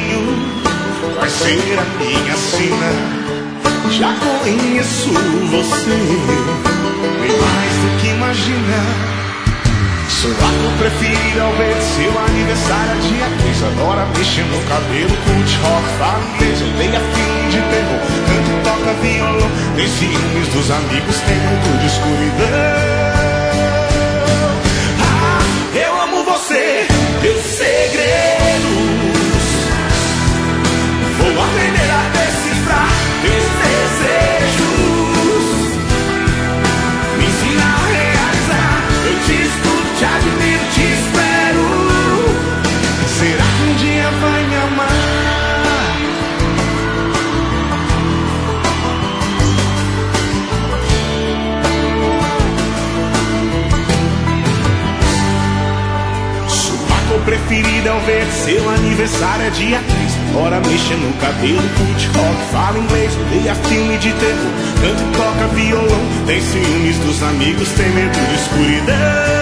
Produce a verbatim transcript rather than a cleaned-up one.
caminho vai ser a minha sina. Já conheço você, bem mais do que imagina. Sua cor preferida ao ver seu aniversário é dia três. Adora mexer no cabelo, curte rock, fala inglês, odeia filme de terror, canta e toca violão, tem ciúmes dos amigos, tem medo de escuridão. Ah, eu amo você, teus segredos, vou aprender a decifrar teus desejos, me ensina a realizar. Eu te escuto, te admiro, te espero. Será que um dia vai me amar? Sua cor preferida ao ver seu aniversário é dia três. Bora mexer no cabelo, curte rock, fala inglês, odeia filme de terror, canta e toca violão, tem ciúmes dos amigos, tem medo de escuridão.